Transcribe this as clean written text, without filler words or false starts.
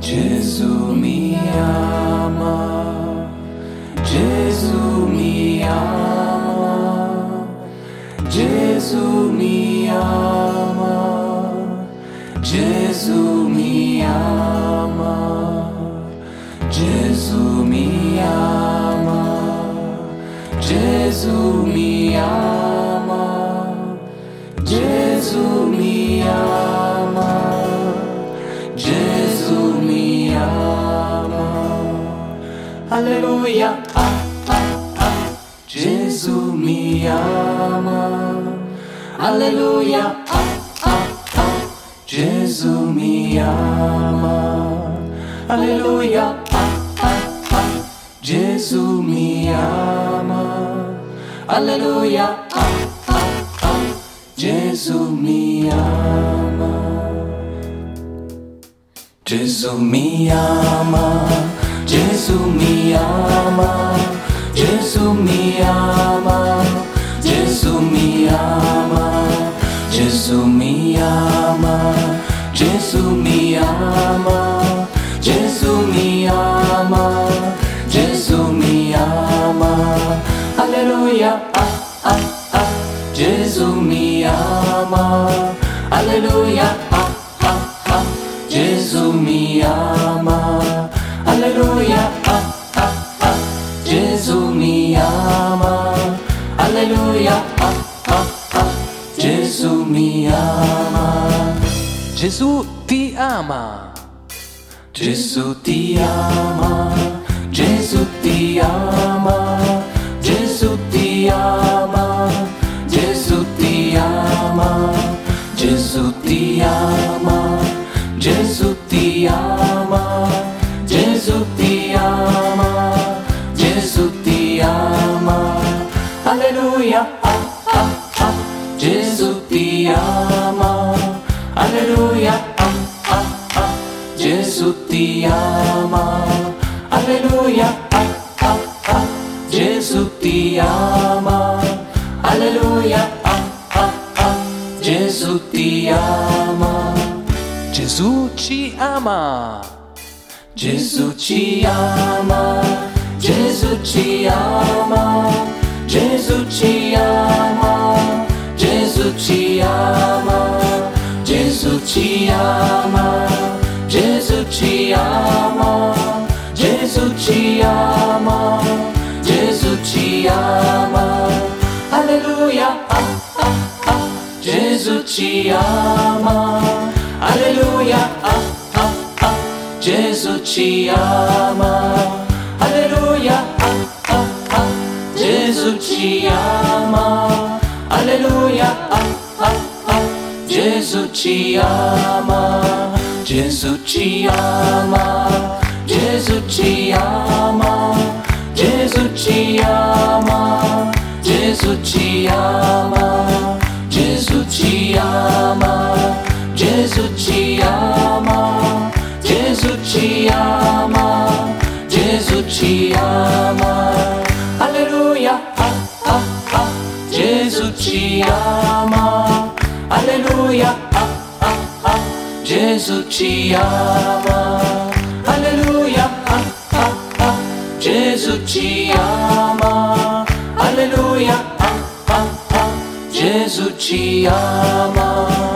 Gesù mi ama, Gesù mi ama, Gesù mi ama, Gesù mi ama, Gesù mi ama, Gesù mi ama, Gesù mi ama. Gesù mi ama, alleluia, Gesù mi ama, alleluia, Gesù mi ama, alleluia, Gesù mi ama, alleluia, Gesù mi ama. Gesù mi ama, Gesù mi ama, Gesù mi ama, Gesù mi ama, Gesù mi ama, Gesù mi ama, Gesù mi ama, Gesù mi ama, alleluia, Gesù mi ama, alleluia. Gesù mi ama, alleluia, Gesù mi ama, alleluia, Gesù mi ama. Gesù ti ama, Gesù ti ama, Gesù ti ama, Gesù ti ama, Gesù ti ama, Gesù ti ama. Gesù ti ama, Gesù ti ama, Gesù ti ama, alleluia, Gesù ti ama, alleluia, Gesù ti ama, alleluia, Gesù ti ama, alleluia, Gesù ti ama. Gesù ci ama, Gesù ci ama, Gesù ci ama, Gesù ci ama, Gesù ci ama, Gesù ci ama, Gesù ci ama, Gesù ci ama, Gesù ci ama, alleluia, Gesù ci ama, alleluia, Gesù ci ama, alleluia, Gesù ci ama, alleluia, Gesù ci ama, Gesù ci ama, Gesù ci ama, Gesù ci ama, Gesù ci ama, Gesù ci ama. Gesù ci ama, Gesù ci ama, Gesù ci ama, alleluia, Gesù ci ama, alleluia, Gesù ci ama, alleluia, Gesù ci ama, alleluia, Gesù ci ama.